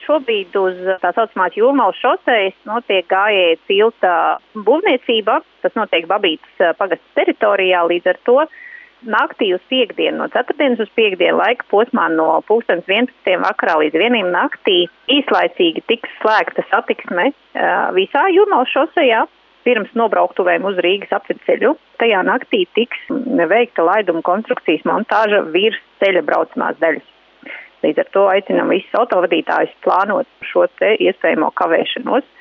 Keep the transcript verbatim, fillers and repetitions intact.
Šobrīd uz tā saucamās Jūrmalas šosejas notiek gājēju tilta būvniecība. Tas notiek Babītas pagasta teritorijā, līdz ar to naktī uz piekdienu, no ceturtdienas uz piekdienu laika posmā no pulkstens vienpadsmitiem vakarā līdz vieniem naktī īslaicīgi tiks slēgta satiksme visā Jūrmalas šosejā pirms nobrauktuvēm uz Rīgas apvidceļu. Tajā naktī tiks veikta laiduma konstrukcijas montāža virs ceļa braucamās daļas. Līdz ar to aicinām visus autovadītājus plānot šo te iespējamo kavēšanos.